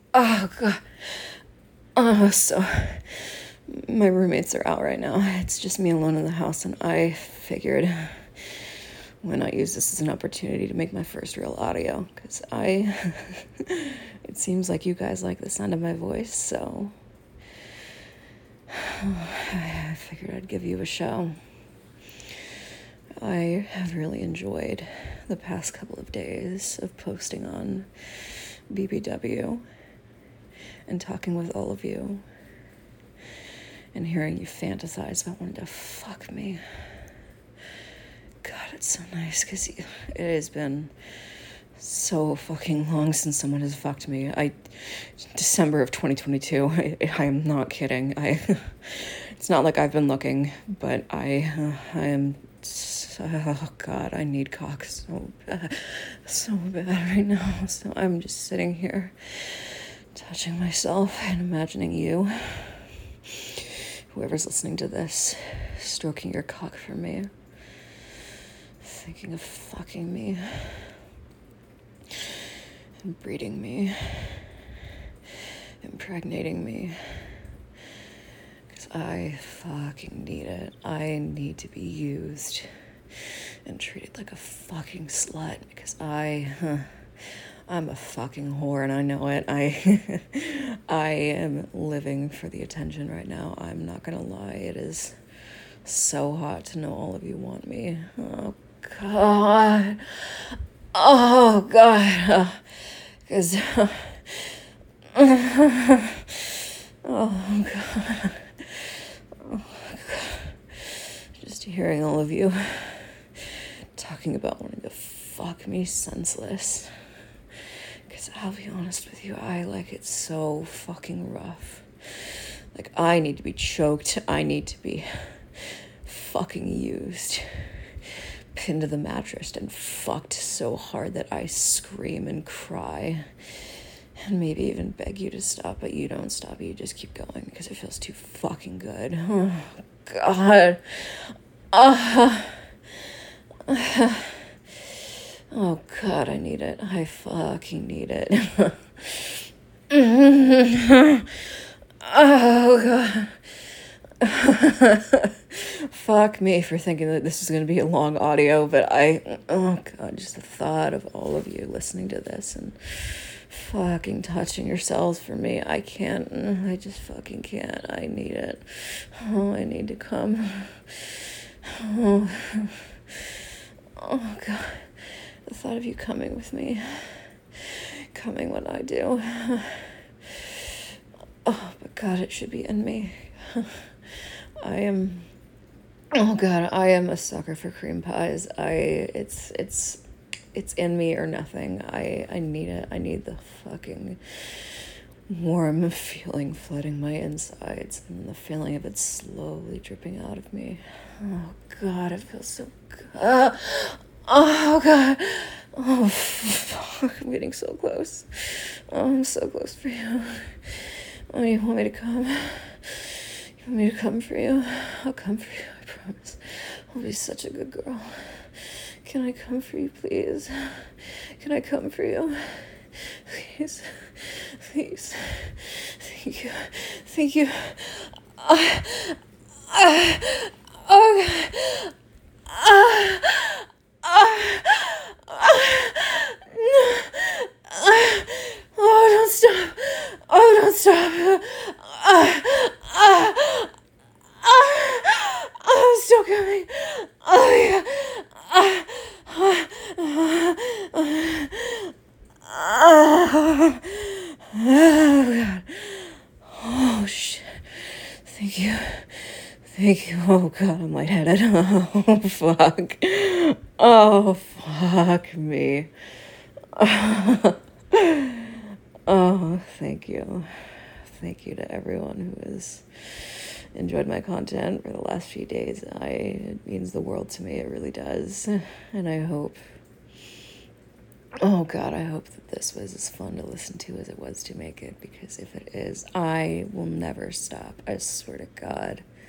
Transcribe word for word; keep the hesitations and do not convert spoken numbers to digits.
Oh, God. Oh, so my roommates are out right now. It's just me alone in the house, and I figured why not use this as an opportunity to make my first real audio? Because I. It seems like you guys like the sound of my voice, so. I figured I'd give you a show. I have really enjoyed the past couple of days of posting on B B W and talking with all of you and hearing you fantasize about wanting to fuck me. God, it's so nice because it has been so fucking long since someone has fucked me. I, December of twenty twenty-two, I, I am not kidding. I, it's not like I've been looking, but I, uh, I am, so, oh God, I need cock so bad, so bad right now. So I'm just sitting here touching myself and imagining you, whoever's listening to this, stroking your cock for me, thinking of fucking me and breeding me, impregnating me, because I fucking need it. I need to be used and treated like a fucking slut, because I, huh, I'm a fucking whore and I know it. I, I am living for the attention right now. I'm not gonna lie. It is so hot to know all of you want me. Oh, God. Oh, God. Because, uh, oh, God. Oh, God. Just hearing all of you talking about wanting to fuck me senseless. Because I'll be honest with you, I like it so fucking rough. Like, I need to be choked. I need to be fucking used, pinned to the mattress and fucked so hard that I scream and cry and maybe even beg you to stop, but you don't stop. You just keep going because it feels too fucking good. Oh, God. Uh, uh, oh, God, I need it. I fucking need it. Oh, God. Fuck me for thinking that this is going to be a long audio, but I, oh God, just the thought of all of you listening to this and fucking touching yourselves for me, I can't, I just fucking can't. I need it. Oh, I need to come. Oh, oh God, the thought of you coming with me, coming when I do. Oh, but God, it should be in me. I am, oh God, I am a sucker for cream pies. I, it's, it's, it's in me or nothing. I, I need it. I need the fucking warm feeling flooding my insides and the feeling of it slowly dripping out of me. Oh God, it feels so good. Oh God. Oh, fuck, I'm getting so close. Oh, I'm so close for you. Oh, you want me to come? You want me to come for you? I'll come for you, I promise. I'll be such a good girl. Can I come for you, please? Can I come for you? Please. Please. Thank you. Thank you. Uh, uh, oh, God. Uh, uh, uh, oh, don't stop. Oh, don't stop. Uh, uh, uh, oh, I'm still coming. Oh, yeah. Uh, uh, uh, uh, oh, God. Oh, shit. Thank you. Thank you. Oh, God, I'm lightheaded. Oh, fuck. Oh, fuck me. Oh, thank you. Thank you to everyone who has enjoyed my content for the last few days. I, it means the world to me. It really does. And I hope, oh God, I hope that this was as fun to listen to as it was to make it, because if it is, I will never stop. I swear to God.